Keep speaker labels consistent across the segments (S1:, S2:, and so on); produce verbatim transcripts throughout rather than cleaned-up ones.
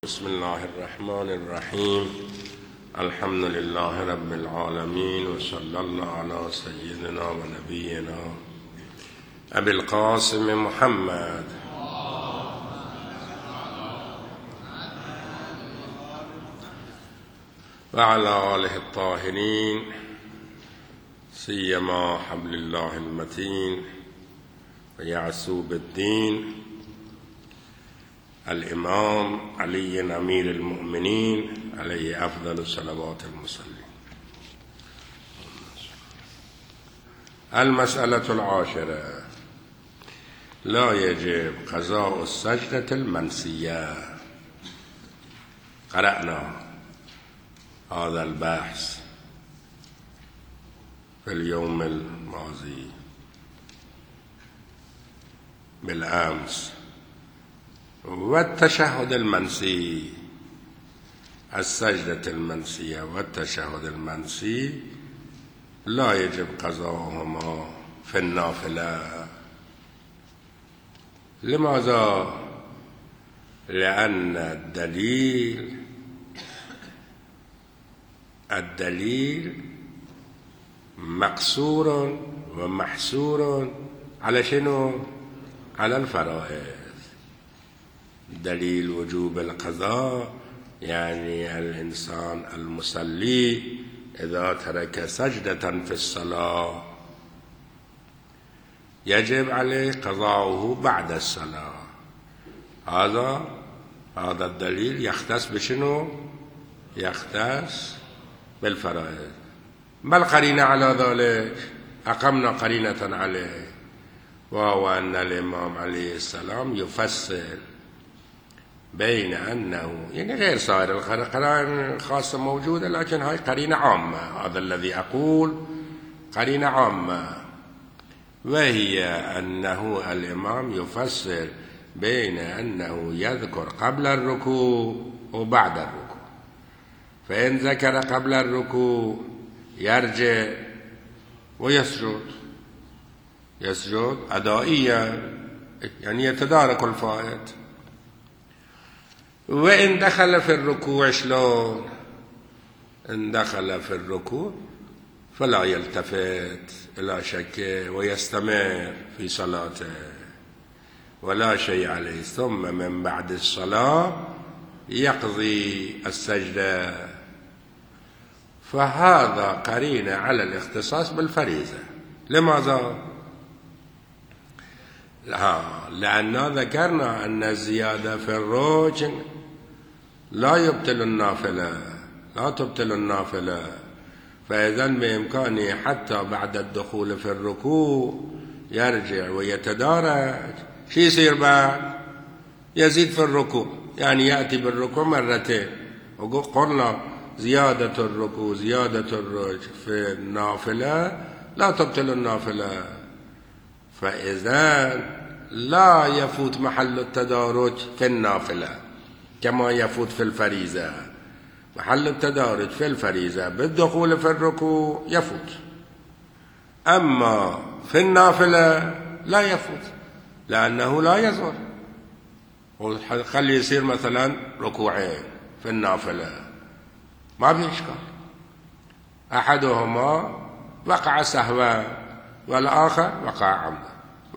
S1: بسم الله الرحمن الرحيم. الحمد لله رب العالمين، وصلى الله على سيدنا ونبينا أبي القاسم محمد وعلى آله الطاهرين، سيما حبل الله المتين ويعسوب الدين الإمام علي أمير المؤمنين عليه أفضل صلوات المصلين. المسألة العاشرة: لا يجب قضاء السجدة المنسية. قرأنا هذا البحث في اليوم الماضي بالأمس. والتشهد المنسي، السجدة المنسية والتشهد المنسي لا يجب قضاؤهما في النافلة. لماذا؟ لأن الدليل الدليل مقصور ومحصور على شنو؟ على الفرائض. دليل وجوب القضاء يعني الإنسان المصلي إذا ترك سجدة في الصلاة يجب عليه قضاؤه بعد الصلاة. هذا هذا الدليل يختص بشنو؟ يختص بالفرائض. ما القرينة على ذلك؟ أقمنا قرينة عليه، وهو أن الإمام عليه السلام يفسر بين أنه يعني غير صائر القرائن الخاصة موجودة، لكن هاي قرينة عامة. هذا الذي أقول قرينة عامة، وهي أنه الإمام يفسر بين أنه يذكر قبل الركوع وبعد الركوع. فإن ذكر قبل الركوع يرجع ويسجد يسجد أدائيا، يعني يتدارك الفائت. وإن دخل في الركوع شلون؟ إن دخل في الركوع فلا يلتفت إلى شك ويستمر في صلاته ولا شيء عليه، ثم من بعد الصلاة يقضي السجدة. فهذا قرينة على الاختصاص بالفريضة. لماذا؟ لا، لأننا ذكرنا أن الزيادة في الركن لا يبطل النافلة لا تبطل النافلة. فإذا بإمكانه حتى بعد الدخول في الركوع يرجع ويتدارك. شو يصير بعد؟ يزيد في الركوع، يعني يأتي بالركوع مرتين. وقلنا زيادة الركوع زيادة الركوع في النافلة لا تبطل النافلة. فإذا لا يفوت محل التدارج في النافلة كما يفوت في الفريضة. محل التدارج في الفريضة بالدخول في الركوع يفوت، أما في النافلة لا يفوت لأنه لا يزول. خلي يصير مثلا ركوعين في النافلة ما في إشكال، أحدهما وقع سهوا والآخر وقع عمدا.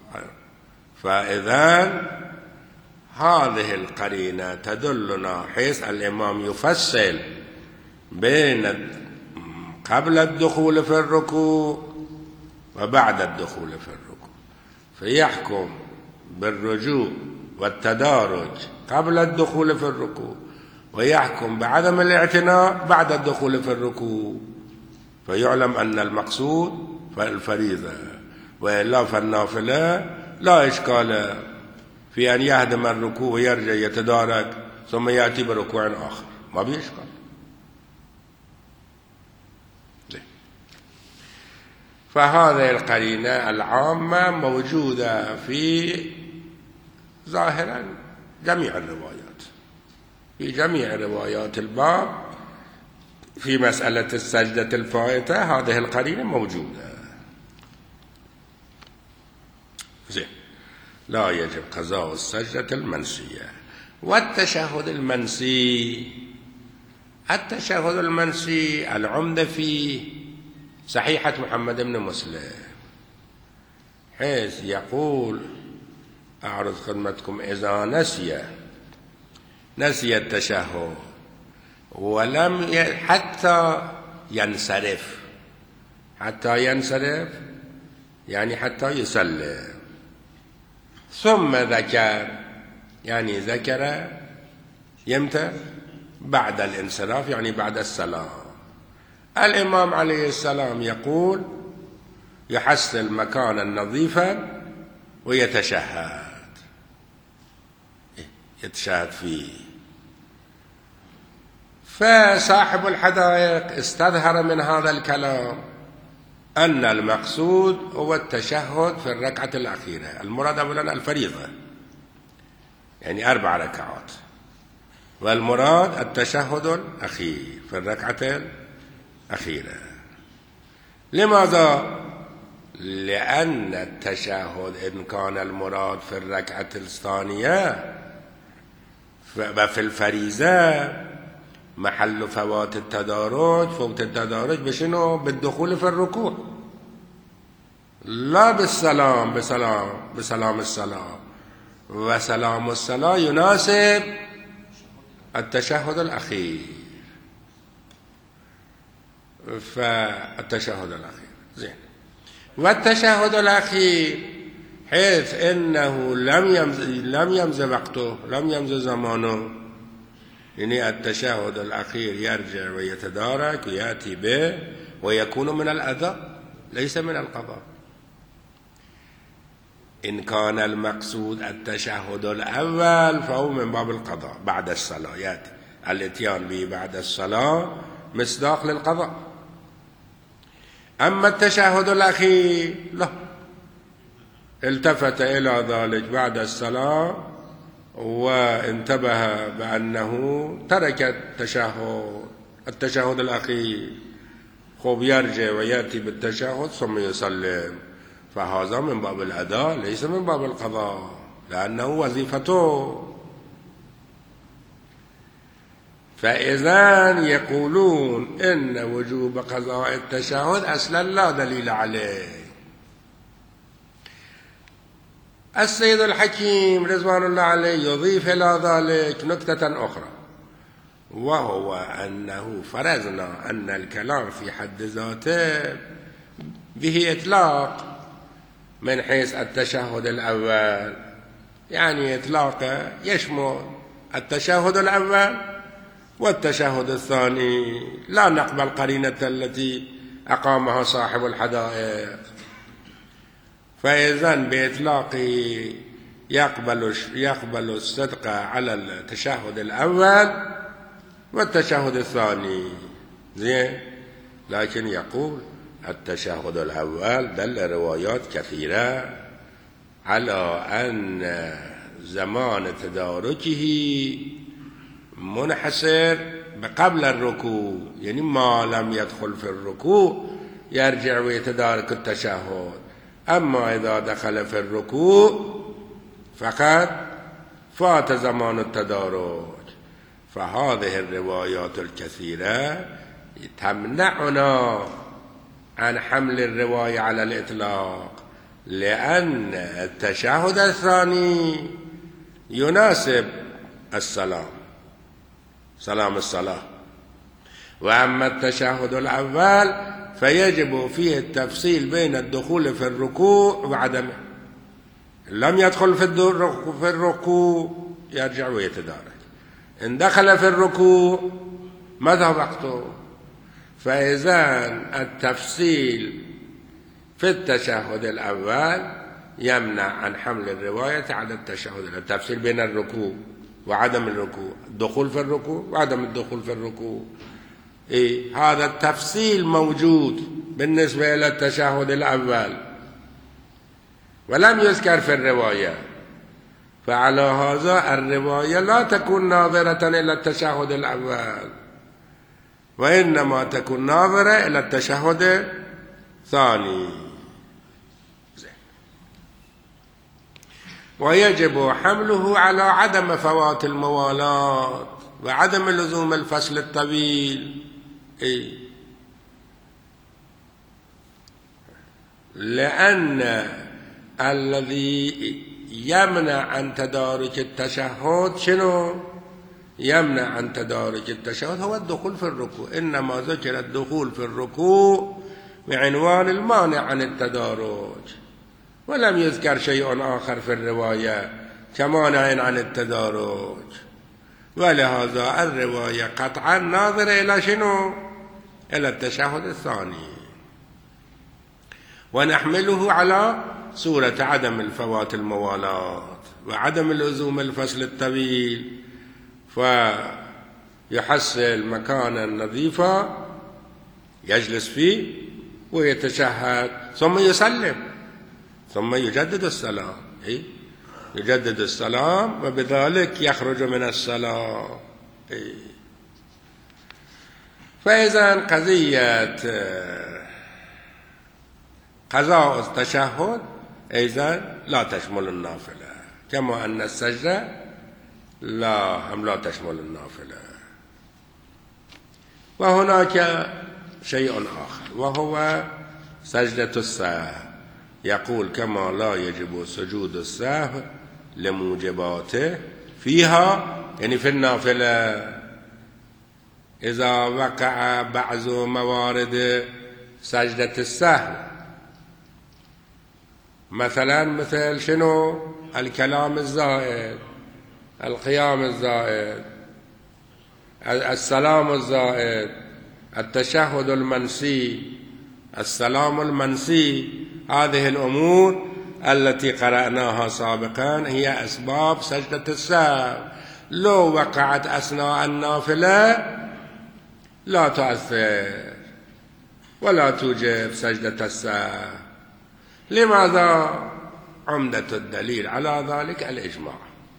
S1: فإذا هذه القرينة تدلنا حيث الإمام يفصل بين قبل الدخول في الركوع وبعد الدخول في الركوع، فيحكم بالرجوع والتدارج قبل الدخول في الركوع، ويحكم بعدم الاعتناء بعد الدخول في الركوع. فيعلم أن المقصود فالفريضة، وإلا فالنافلة لا إشكال في أن يهدم الركوع ويرجع يتدارك ثم يأتي بركوع آخر، ما في إشكال. فهذه القرينة العامة موجودة في ظاهرا جميع الروايات في جميع روايات الباب. في مسألة السجدة الفائتة هذه القرينة موجودة. زين. لا يجب قضاء السجدة المنسية. والتشهد المنسي. التشهد المنسي العمدة فيه صحيحة محمد بن مسلم، حيث يقول أعرض خدمتكم إذا نسي نسي التشهد ولم ي... حتى ينصرف حتى ينصرف يعني حتى يسلم، ثم ذكر يعني ذكر يمتى؟ بعد الانصراف يعني بعد السلام. الإمام عليه السلام يقول يحصل مكانا نظيفا ويتشهد يتشهد فيه. فصاحب الحدائق استظهر من هذا الكلام أن المقصود هو التشهد في الركعة الأخيرة، المراد أولا الفريضة يعني أربع ركعات، والمراد التشهد الأخير في الركعة الأخيرة. لماذا؟ لأن التشهد إن كان المراد في الركعة الثانية وفي الفريضة محل فوات التدارج، فوت التدارج بشنو؟ بالدخول في الركوع، لا بالسلام بسلام بسلام الصلاة، وسلام الصلاة يناسب التشهد الأخير. فالتشهد الأخير زين. والتشهد الأخير حيث إنه لم يمز لم يمز وقته لم يمز زمانه، يعني التشهد الأخير يرجع ويتدارك ويأتي به ويكون من الأداء ليس من القضاء. إن كان المقصود التشهد الأول فهو من باب القضاء بعد الصلاة، يأتي الاتيان به بعد الصلاة مصداق للقضاء. أما التشهد الأخير لا، التفت إلى ذلك بعد الصلاة وانتبه بأنه ترك التشهد التشهد الأخير، خب يرجع ويأتي بالتشهد ثم يسلم، فهذا من باب الأداء ليس من باب القضاء لأنه وظيفته. فإذا يقولون إن وجوب قضاء التشهد أصلا لا دليل عليه. السيد الحكيم رضوان الله عليه يضيف إلى ذلك نكتة أخرى، وهو أنه فرضنا أن الكلام في حد ذاته به إطلاق من حيث التشهد الأول، يعني إطلاق يشمل التشهد الأول والتشهد الثاني، لا نقبل قرينة التي أقامها صاحب الحدائق. فإذا بإطلاقه يقبل يقبل الصدق على التشهد الأول والتشهد الثاني زين. لكن يقول التشهد الأول دل روايات كثيرة على أن زمان تداركه منحصر قبل الركوع، يعني ما لم يدخل في الركوع يرجع ويتدارك التشهد، أما إذا دخل في الركوع فقط فات زمان التدارك. فهذه الروايات الكثيرة تمنعنا عن حمل الرواية على الإطلاق، لأن التشهد الثاني يناسب السلام سلام الصلاة، وأما التشهد الأول فيجب فيه التفصيل بين الدخول في الركوع وعدمه. لم يدخل في الركوع يرجع ويتدارك، إن دخل في الركوع ماذا وقته؟ فإذا التفصيل في التشهد الأول يمنع عن حمل الرواية على التشهد، التفصيل بين الركوع وعدم الركوع، الدخول في الركوع وعدم الدخول في الركوع. إيه؟ هذا التفصيل موجود بالنسبة إلى التشهد الأول ولم يذكر في الرواية، فعلى هذا الرواية لا تكون ناظرة إلى التشهد الأول، وإنما تكون ناظرة إلى التشهد الثاني. ويجب حمله على عدم فوات الموالاة وعدم لزوم الفصل الطويل. إيه؟ لأن الذي يمنع عن تدارك التشهد شنو؟ يمنع عن تدارك التشهد هو الدخول في الركوع. إنما ذكر الدخول في الركوع بعنوان المانع عن التدارك، ولم يذكر شيء آخر في الرواية كمانع عن التدارك. ولهذا الرواية قطعا ناظرة إلى شنو؟ إلى التشهد الثاني، ونحمله على صورة عدم الفوات الموالاة وعدم اللزوم الفصل الطويل، فيحصل مكانا نظيفا يجلس فيه ويتشهد ثم يسلم ثم يجدد السلام. إيه؟ يجدد السلام وبذلك يخرج من الصلاة. إيه؟ فإذا قضية قضاء التشهد إذن لا تشمل النافلة، كما أن السجدة لا هم لا تشمل النافلة. وهناك شيء آخر وهو سجدة السهو. يقول كما لا يجب سجود السهو لموجباته فيها، يعني في النافلة، إذا وقع بعض موارد سجدة السهو، مثلا مثل شنو؟ الكلام الزائد، القيام الزائد، السلام الزائد، التشهد المنسي، السلام المنسي. هذه الأمور التي قرأناها سابقا هي أسباب سجدة السهو. لو وقعت أثناء النافلة لا تؤثر ولا توجب سجدة السهو. لماذا؟ عمدة الدليل على ذلك الإجماع،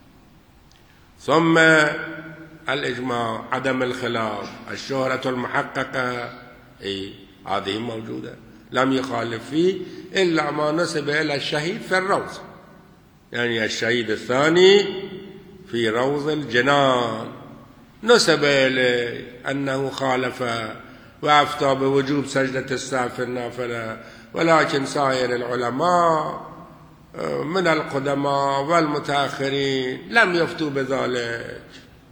S1: ثم الإجماع عدم الخلاف، الشهرة المحققة، إيه؟ هذه موجودة، لم يخالف فيه إلا ما نسب إلى الشهيد في الروض، يعني الشهيد الثاني في روض الجنان نسب إليه أنه خالف وأفتى بوجوب سجدة السهو في النافلة، ولكن سائر العلماء من القدماء والمتأخرين لم يفتوا بذلك.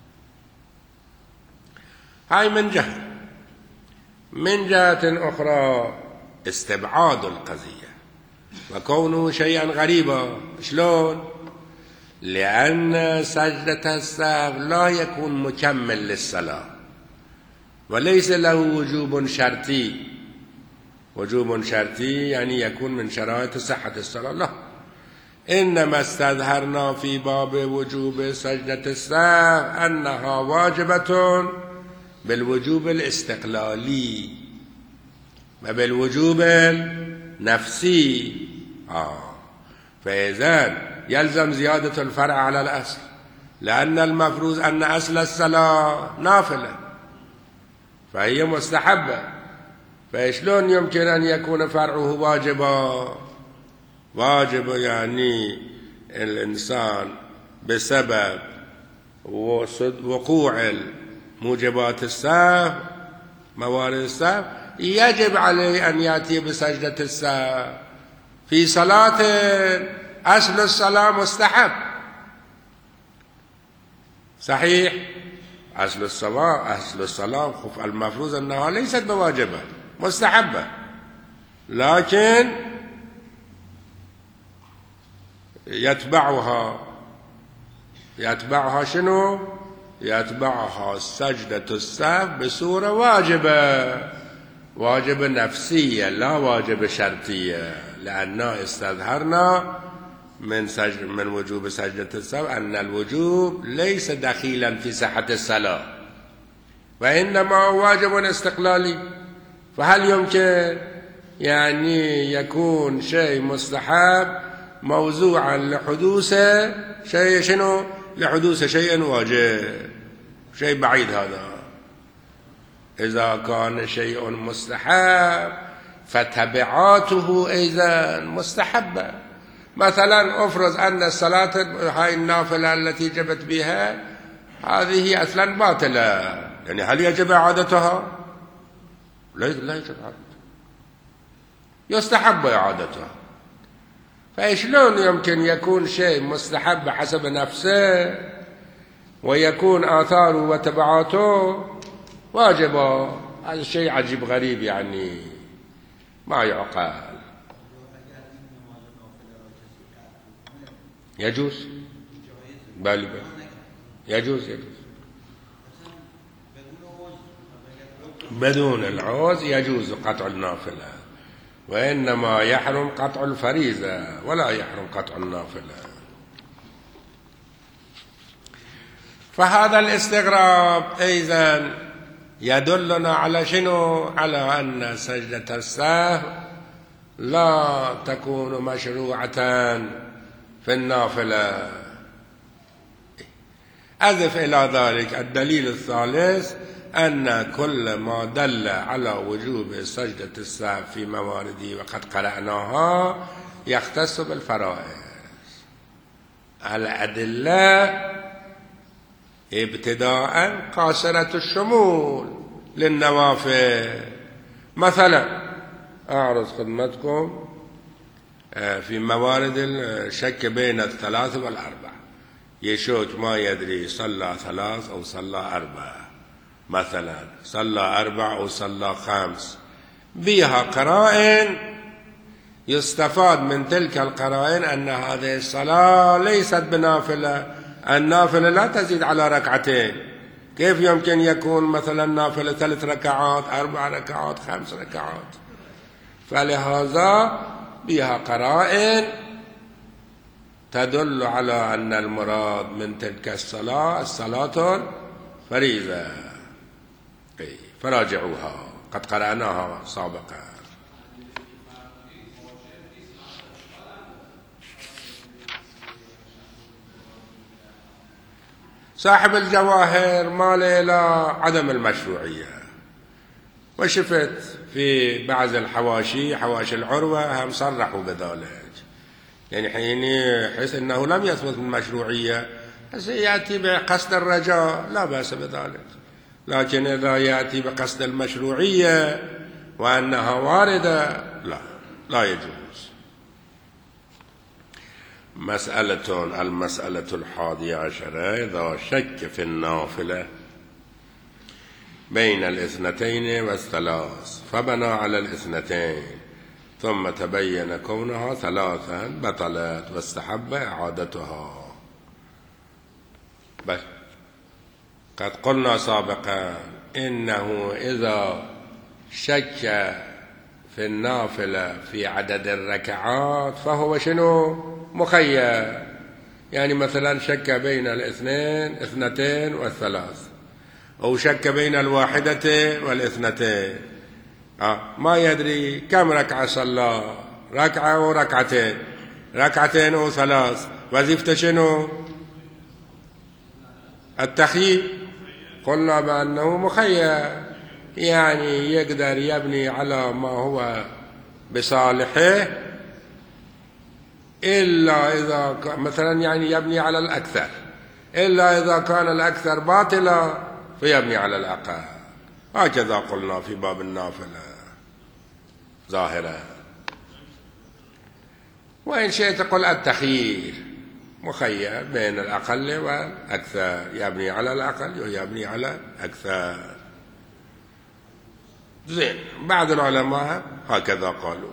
S1: هاي من جهة. من جهة أخرى استبعاد القضية وكونه شيئا غريبا. شلون؟ لأن سجدة السهو لا يكون مكمل للصلاة وليس له وجوب شرطي. وجوب شرطي يعني يكون من شرائط صحة الصلاة، لا، إنما استظهرنا في باب وجوب سجدة السهو أنها واجبة بالوجوب الاستقلالي وبالوجوب النفسي. آه. فإذا يلزم زيادة الفرع على الأصل، لأن المفروض أن أصل الصلاة نافلة فهي مستحبة، فشلون يمكن أن يكون فرعه واجبا؟ واجب يعني الإنسان بسبب وقوع موجبات السهو، موارد السهو، يجب عليه أن يأتي بسجدة السهو. في صلاة أصل الصلاة مستحب، صحيح، أصل الصلاة أصل الصلاة المفروض أنها ليست بواجبة، مستحبة، لكن يتبعها يتبعها شنو؟ يتبعها سجدة السهو بصورة واجبة، واجبة نفسية لا واجبة شرطية، لأننا استظهرنا من سجد من وجوب سجدة السهو أن الوجوب ليس دخيلا في صحة الصلاة وإنما واجب استقلالي. فهل يمكن يعني يكون شيء مستحب موضوعا لحدوث شيء شنو؟ لحدوث شيء واجب، شيء بعيد هذا. إذا كان شيء مستحب فتبعاته إذن مستحبة، مثلا أفرض أن الصلاة هاي النافلة التي جبت بها هذه أصلا باطلة، يعني هل يجب إعادتها؟ لا يجب إعادتها، يستحب إعادتها. فإشلون يمكن يكون شيء مستحب حسب نفسه ويكون آثاره وتبعاته واجبة؟ هذا شيء عجيب غريب، يعني ما يعقل. يجوز، بل بل يجوز يجوز بدون العوز، يجوز قطع النافلة، وإنما يحرم قطع الفريضة ولا يحرم قطع النافلة. فهذا الاستغراب أيضا يدلنا على شنو؟ على أن سجدة السهو لا تكون مشروعة في النافلة. أضف إلى ذلك الدليل الثالث أن كل ما دل على وجوب سجدة السهو في موارده وقد قرأناها يختص بالفرائض. الأدلة ابتداء قاصرة الشمول للنوافل. مثلا أعرض خدمتكم في موارد الشك بين الثلاث والأربع، يشوك ما يدري صلى ثلاث أو صلى أربع، مثلا صلى أربع أو صلى خمس، بها قرائن يستفاد من تلك القرائن أن هذه الصلاة ليست بنافلة. النافلة لا تزيد على ركعتين، كيف يمكن يكون مثلا نافلة ثلاث ركعات، أربع ركعات، خمس ركعات؟ فلهذا بها قرائن تدل على أن المراد من تلك الصلاة الصلاة الفريضة، فراجعوها قد قرأناها سابقا. صاحب الجواهر مال إلى عدم المشروعية، وشفت في بعض الحواشي حواشي العروة هم صرحوا بذلك، يعني حين يحس أنه لم يثبت المشروعية يأتي بقصد الرجاء لا بأس بذلك، لكن إذا يأتي بقصد المشروعية وأنها واردة لا لا يجوز. مسألة المسألة الحادية عشرة: إذا شك في النافلة بين الاثنتين والثلاث فبنى على الاثنتين ثم تبين كونها ثلاثا بطلت واستحب إعادتها. بس قد قلنا سابقا إنه إذا شك في النافلة في عدد الركعات فهو شنو؟ مخير. يعني مثلا شك بين الاثنين اثنتين والثلاث، أو شك بين الواحدة والاثنتين، آه ما يدري كم ركعة صلى، ركعة أو ركعتين، ركعتين أو ثلاث، وظيفته شنو؟ التخيير. قلنا بأنه مخير، يعني يقدر يبني على ما هو بصالحه إلا إذا مثلا يعني يبني على الأكثر، إلا إذا كان الأكثر باطلا فيبني على الأقل. هكذا قلنا في باب النافلة ظاهرة. وإن شئت قل التخيير مخير بين الأقل والأكثر، يبني على الأقل ويبني على الأكثر. زين، بعض العلماء هكذا قالوا.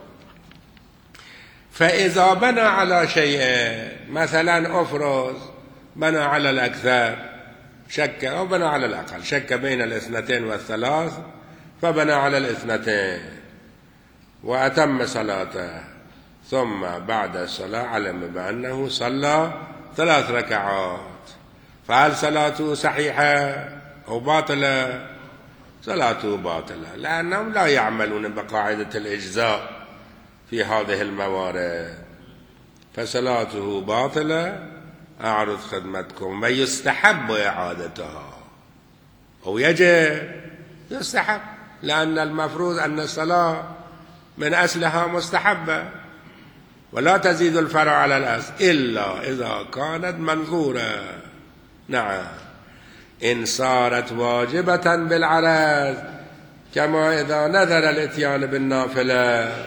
S1: فإذا بنى على شيء، مثلا أفرض بنى على الأكثر شك، أو بنى على الأقل، شك بين الاثنتين والثلاث فبنى على الاثنتين وأتم صلاته، ثم بعد الصلاة علم بأنه صلى ثلاث ركعات، فهل صلاته صحيحة أو باطلة؟ صلاته باطلة، لأنهم لا يعملون بقاعدة الإجزاء في هذه الموارد، فصلاته باطلة. أعرض خدمتكم ويستحب إعادتها، أو يجب يستحب، لأن المفروض أن الصلاة من أصلها مستحبة، ولا تزيد الفرع على الأصل إلا إذا كانت منظورة. نعم، إن صارت واجبة بالعرض كما إذا نذر الإتيان بالنافلة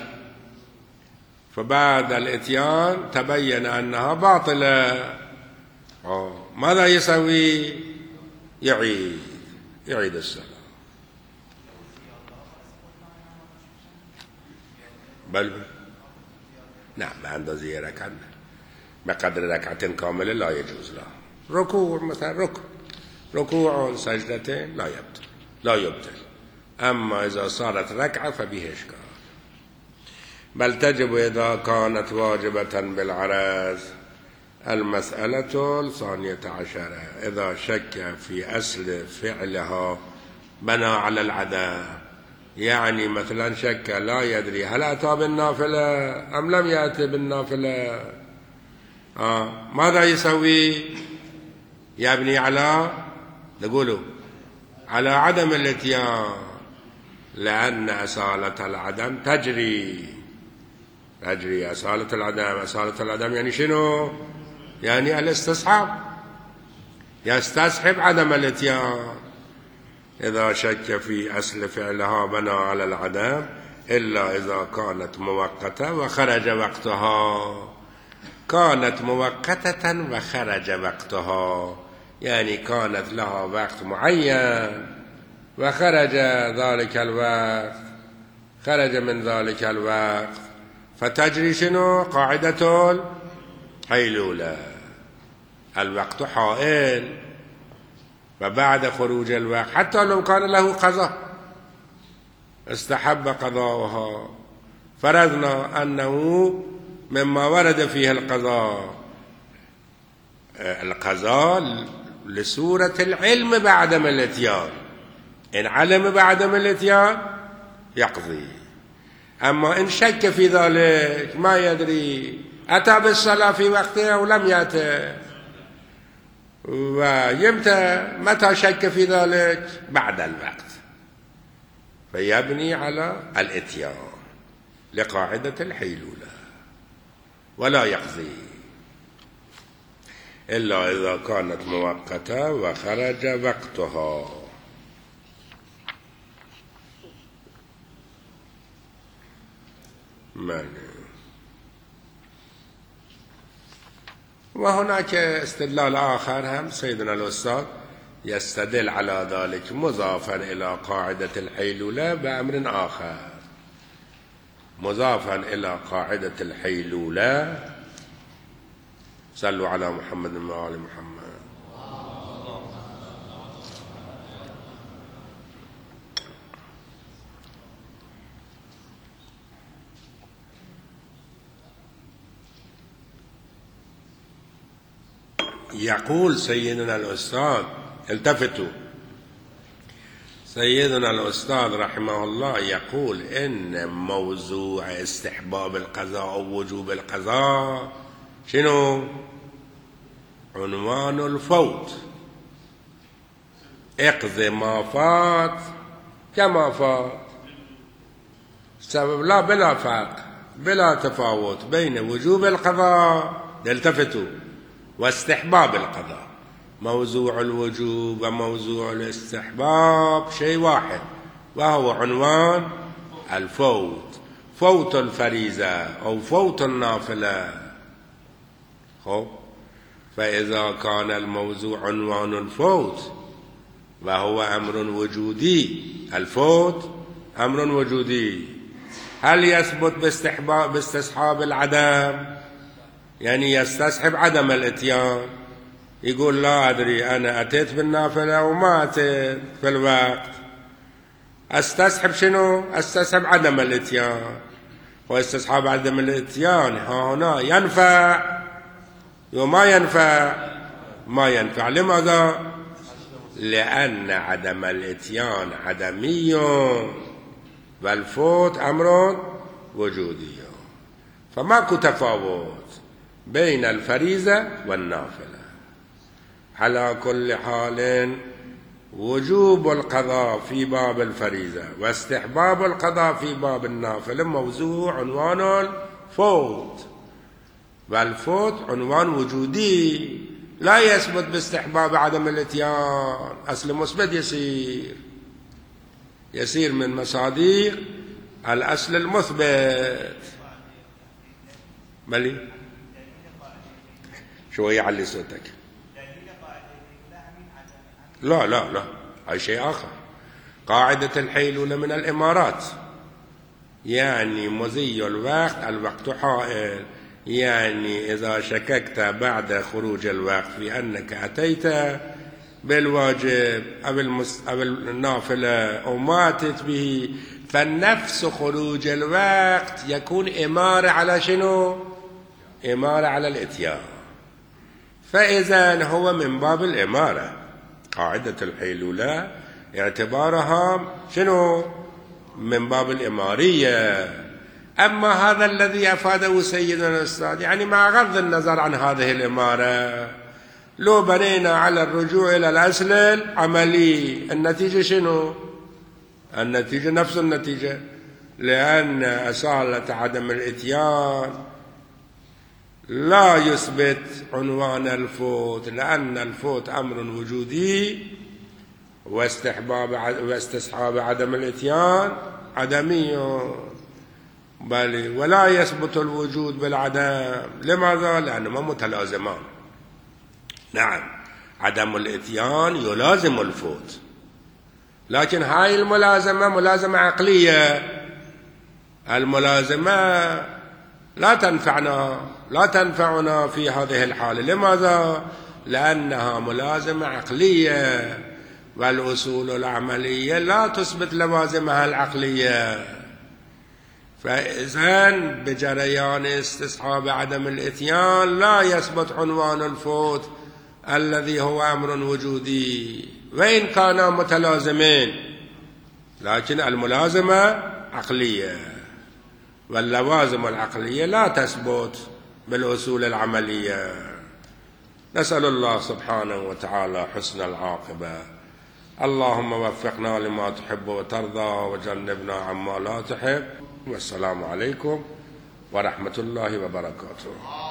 S1: فبعد الإتيان تبين أنها باطلة، ماذا يسوي؟ يعيد يعيد الصلاة. بل نعم، بأندازة ركعة بقدر ركعة كاملة لا يجوز له. ركوع مثلا ركوع ركوع سجدتين لا يبطل لا يبطل أما إذا صارت ركعة فبه إشكال. بل تجب إذا كانت واجبة بالعرض. المسألة الثانية عشرة إذا شك في أصل فعلها بنى على العدم، يعني مثلا شك لا يدري هل أتى بالنافلة أم لم يأتي بالنافلة، آه. ماذا يسوي؟ يبني على نقوله على عدم الاتيان، لأن أصالة العدم تجري تجري أصالة العدم. أصالة العدم يعني شنو؟ يعني الاستصحاب، يستصحب عدم الاتيان. إذا شك في أصل فعلها بنى على العدم إلا إذا كانت مؤقتة وخرج وقتها. كانت مؤقتة وخرج وقتها يعني كانت لها وقت معين وخرج ذلك الوقت، خرج من ذلك الوقت، فتجري شنو؟ قاعدة الحيلولة. الوقت حائل وبعد خروج الوقت حتى لو كان له قضاء استحب قضاؤها. فرضنا أنه مما ورد فيه القضاء القضاء لصورة العلم بعدم الاتيان، إن علم بعدم الاتيان يقضي. أما إن شك في ذلك ما يدري أتى بالصلاة في وقتها ولم يأتي، ويمتى متى شك في ذلك؟ بعد الوقت، فيبني على الاتيان لقاعدة الحيلولة ولا يقضي إلا إذا كانت مؤقتة وخرج وقتها. معنى. وهناك استدلال آخر هم سيدنا الأستاذ يستدل على ذلك مضافا إلى قاعدة الحيلولة بأمر آخر، مضافا إلى قاعدة الحيلولة. صلوا على محمد وآل محمد. يقول سيدنا الأستاذ، التفتوا، سيدنا الأستاذ رحمه الله يقول إن موضوع استحباب القضاء أو وجوب القضاء شنو؟ عنوان الفوت. اقض ما فات كما فات، سبب لا بلا فرق بلا تفاوت بين وجوب القضاء، التفتوا، واستحباب القضاء. موضوع الوجوب وموضوع الاستحباب شيء واحد، وهو عنوان الفوت، فوت الفريضة أو فوت النافلة. خب، فإذا كان الموضوع عنوان الفوت وهو أمر وجودي، الفوت أمر وجودي، هل يثبت باستحباب باستصحاب العدم؟ يعني يستصحب عدم الاتيان، يقول لا أدري أنا أتيت بالنافلة وما أتيت في الوقت، أستصحب شنو؟ أستصحب عدم الاتيان. واستصحاب عدم الاتيان ها هنا ينفع وما ينفع؟ ما ينفع. لماذا؟ لأن عدم الاتيان عدمي والفوت أمر وجودي، فماكو تفاوت بين الفريضة والنافلة. على كل حال وجوب القضاء في باب الفريضة واستحباب القضاء في باب النافلة موضوع عنوان الفوت، والفوت عنوان وجودي لا يثبت باستحباب عدم الاتيان. أصل مثبت يسير يسير من مصادر الأصل المثبت. بلي شوية علي صوتك. لا لا لا هاي شيء آخر. قاعدة الحيلولة من الإمارات، يعني مضي الوقت الوقت حائل، يعني إذا شككت بعد خروج الوقت في أنك أتيت بالواجب أو, المس... أو النافلة أو ما أتيت به، فالنفس خروج الوقت يكون إمارة على شنو؟ إمارة على الإتيان. فإذا هو من باب الإمارة. قاعدة الحيلولة اعتبارها شنو؟ من باب الإمارية. أما هذا الذي أفاده سيدنا الأستاذ، يعني مع غض النظر عن هذه الإمارة، لو بنينا على الرجوع إلى الأصل العملي، النتيجة شنو؟ النتيجة نفس النتيجة، لأن أصالة عدم الإتيان لا يثبت عنوان الفوت، لأن الفوت أمر وجودي واستحباب واستصحاب عدم الإتيان عدمي، بل ولا يثبت الوجود بالعدم. لماذا؟ لأنهما متلازمان. نعم عدم الإتيان يلازم الفوت، لكن هاي الملازمة ملازمة عقلية. الملازمة لا تنفعنا لا تنفعنا في هذه الحالة. لماذا؟ لأنها ملازمة عقلية، والأصول العملية لا تثبت لوازمها العقلية. فإذا بجريان استصحاب عدم الإتيان لا يثبت عنوان الفوت الذي هو أمر وجودي، وإن كانا متلازمين، لكن الملازمة عقلية، واللوازم العقلية لا تثبت بالأصول العملية. نسأل الله سبحانه وتعالى حسن العاقبة. اللهم وفقنا لما تحب وترضى وجنبنا عما لا تحب. والسلام عليكم ورحمة الله وبركاته.